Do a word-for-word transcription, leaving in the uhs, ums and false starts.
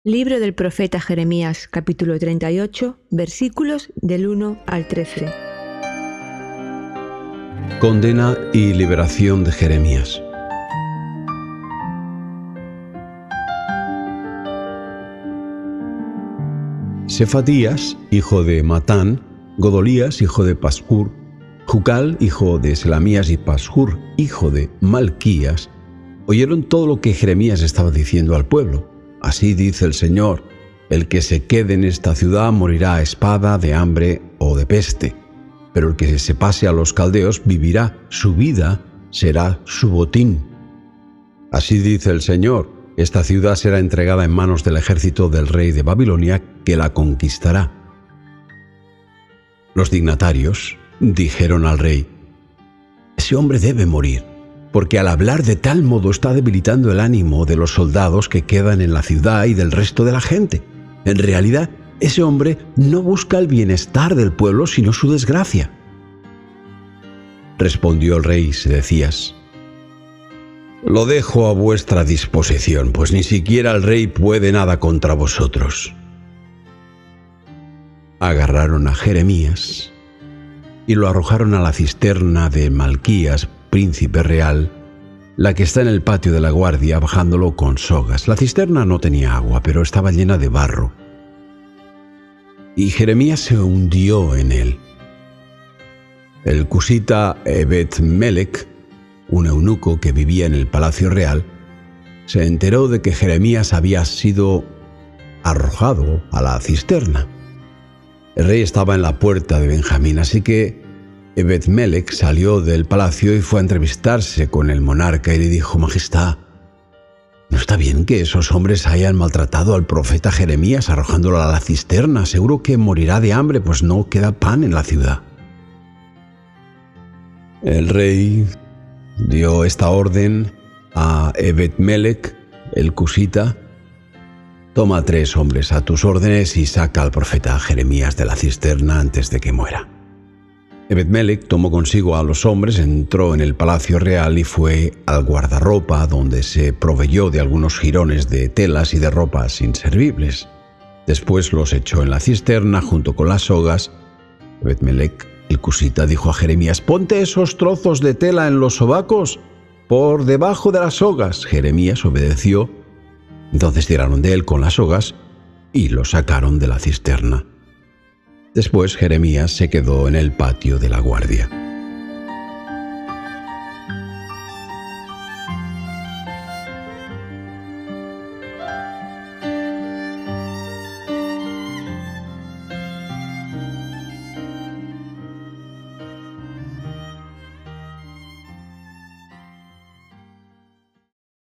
Libro del profeta Jeremías, capítulo treinta y ocho, versículos del uno al trece. Condena y liberación de Jeremías. Sefatías, hijo de Matán, Godolías, hijo de Pashur, Jucal, hijo de Selamías, y Pashur, hijo de Malquías, oyeron todo lo que Jeremías estaba diciendo al pueblo. Así dice el Señor: el que se quede en esta ciudad morirá a espada, de hambre o de peste, pero el que se pase a los caldeos vivirá, su vida será su botín. Así dice el Señor: esta ciudad será entregada en manos del ejército del rey de Babilonia, que la conquistará. Los dignatarios dijeron al rey: ese hombre debe morir, porque al hablar de tal modo está debilitando el ánimo de los soldados que quedan en la ciudad y del resto de la gente. En realidad, ese hombre no busca el bienestar del pueblo, sino su desgracia. Respondió el rey Sedecías: lo dejo a vuestra disposición, pues ni siquiera el rey puede nada contra vosotros. Agarraron a Jeremías y lo arrojaron a la cisterna de Malquías, príncipe real, la que está en el patio de la guardia, bajándolo con sogas. La cisterna no tenía agua, pero estaba llena de barro. Y Jeremías se hundió en él. El cusita Ebed-Melech, un eunuco que vivía en el palacio real, se enteró de que Jeremías había sido arrojado a la cisterna. El rey estaba en la puerta de Benjamín, así que Ebed-Melech salió del palacio y fue a entrevistarse con el monarca y le dijo: Majestad, ¿no está bien que esos hombres hayan maltratado al profeta Jeremías arrojándolo a la cisterna? Seguro que morirá de hambre, pues no queda pan en la ciudad. El rey dio esta orden a Ebed-Melech, el cusita: toma tres hombres a tus órdenes y saca al profeta Jeremías de la cisterna antes de que muera. Ebed-Melech tomó consigo a los hombres, entró en el palacio real y fue al guardarropa, donde se proveyó de algunos jirones de telas y de ropas inservibles. Después los echó en la cisterna junto con las sogas. Ebed-Melech, el cusita, dijo a Jeremías: ponte esos trozos de tela en los sobacos, por debajo de las sogas. Jeremías obedeció. Entonces tiraron de él con las sogas y lo sacaron de la cisterna. Después Jeremías se quedó en el patio de la guardia.